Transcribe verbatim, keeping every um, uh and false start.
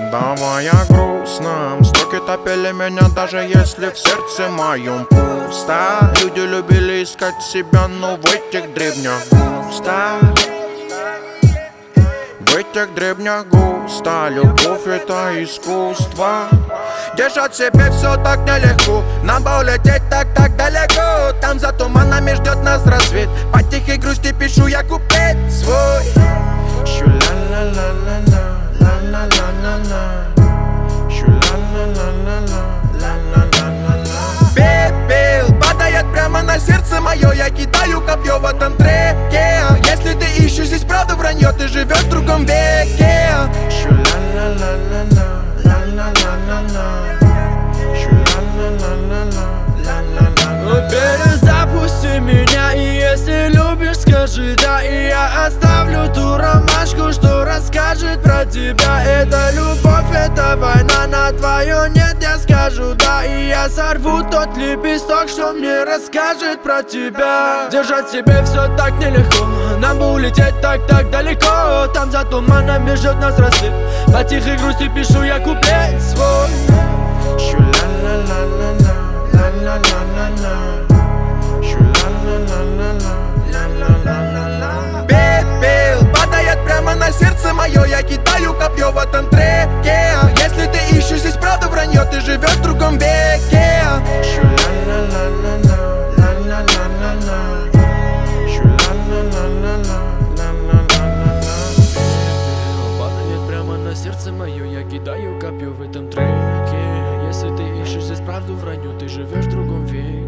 Давай о грустном. Строки топили меня, даже если в сердце моем пусто. Люди любили искать себя, но в этих древнях густо. В этих древнях густо. Любовь — это искусство. Держать в себе все так нелегко. Нам бы улететь так-так далеко. Там за туманами ждет нас рассвет. По тихой грусти пишу я куплет свой. Шу-ла-ла-ла-ла-ла, ла-ла-ла-ла-ла, шу-ла-ла-ла-ла-ла-ла-ла-ла. Пепел падает прямо на сердце мое. Я кидаю копье в этом треке. Если ты ищешь здесь правду, вранье, ты живешь в другом веке. Шу-ла-ла-ла-ла-ла, ла-ла-ла-ла-ла, шу-ла-ла-ла-ла-ла-ла-ла-ла. Перезапусти меня, и если любишь, скажи да. И я оставлю ту ромашку, что расскажет про тебя. Это любовь, это война, на твое нет я скажу да. И я сорву тот лепесток, что мне расскажет про тебя. Держать в себе все так нелегко. Нам бы улететь так-так далеко. Там за туманами ждет нас рассвет. По тихой грусти пишу я куплет свой. Шу-ла-ла-ла-ла-ла, ла-ла-ла-ла-ла, шу-ла-ла-ла-ла-ла-ла-ла-ла-ла. Пепел падает прямо на сердце мое. Я кидаю копье в этом треке. Если ты ищешь здесь правду, вранье, ты живешь в другом веке. Шу-ла-ла-ла-ла-ла, ла-ла-ла-ла-ла, шу-ла-ла-ла-ла-ла-ла-ла-ла-ла. Падает прямо на сердце мое. Я кидаю копье в этом треке. Если ты ищешь здесь правду, вранье, ты живешь в другом веке.